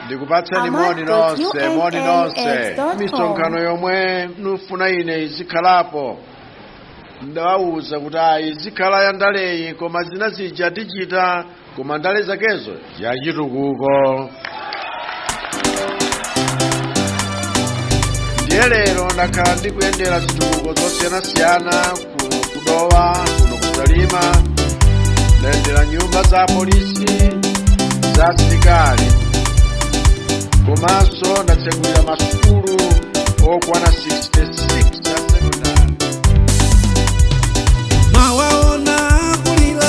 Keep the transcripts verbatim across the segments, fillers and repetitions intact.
Ndikupatseni moni nonse, moni nonse. Misonkhano yomwe nufuna ine izikhalapo. Ndawuza kuti ayi izikhala ya ndaleyi koma zina zija tichita koma ndale zakezo ya chitukuko. Ndiye lero ndakhala ndikuyendera zitukuko zosiyanasiyana kudowa kuno kusalima, ndayendera nyumba za polisi, za asilikali, komanso ndatsegulira masukulu okwana sixty-six za sekondari. Mawaona akulira,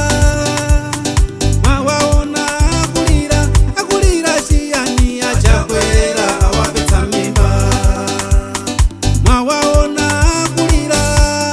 mawaona akulira, akulira chiyani achakwera awapetsa mimba. Mawaona akulira,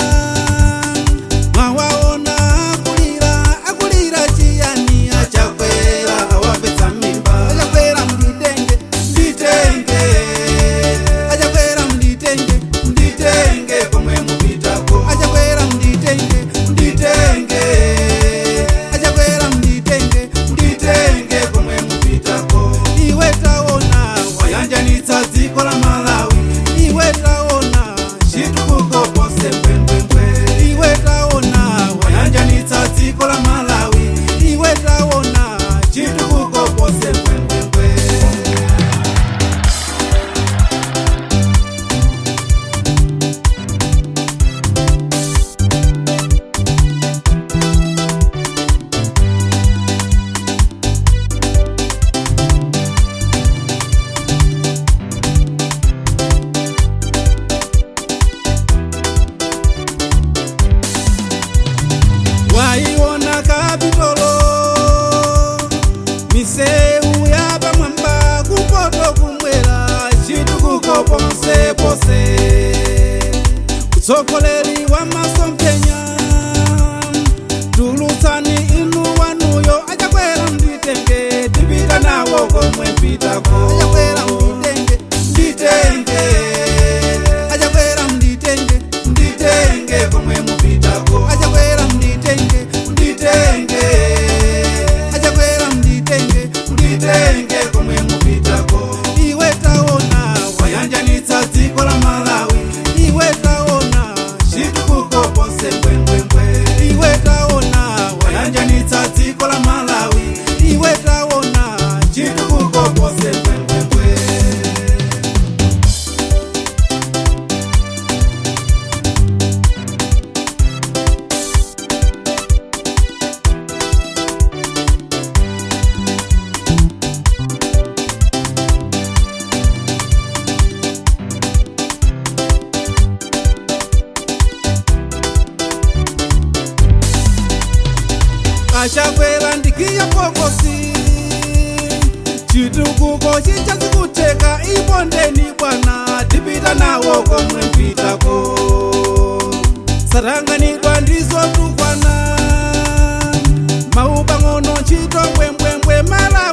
mawaona akulira, akulira chiyani achakwera awapetsa mimba. Achakwera mnditenge, mnditenge, achakwera mnditenge, mnditenge pomwe mupitako. Achakwera mnditenge, mnditenge, achakwera mnditenge, mnditenge pomwe mupitako. Iwe taona wayanjanitsa dziko la Malawi, iwe taona chitukuko pose mbwembwembwe. Iwe taona wayanjanitsa dziko la Malawi, iwe taona chitukuko pose mbwembwembwe. Waiona Kapitolo, miseu ya pamwamba kumpoto kumwera chitukuko ponse pose. Utsogoleri wa masomphenya tulutsani inu wanuyo. Achakwera mnditenge tipita nawo komwe mpitako. Achakwera mnditenge, mnditenge, achakwera mnditenge, mnditenge komwe mupitako. Achakwera mnditenge, mnditenge, achakwera mnditenge, mnditenge komwe mupitako. Iwe taona wayanjanitsa dziko la Malawi, iwe taona chitukuko ponse mbwembwembwe. Iwe taona wayanjanitsa dziko la Malawi, iwe taona chitukuko ponse mbwembwembwe. Achakwera ndikiya pokosi, chitukuko chichazikuteka ibondeni bwana, tipita nawo komwe mpitako. Saranganidwa ndizo tukwana, maupa ngono chito mbwembwembwe Malawi.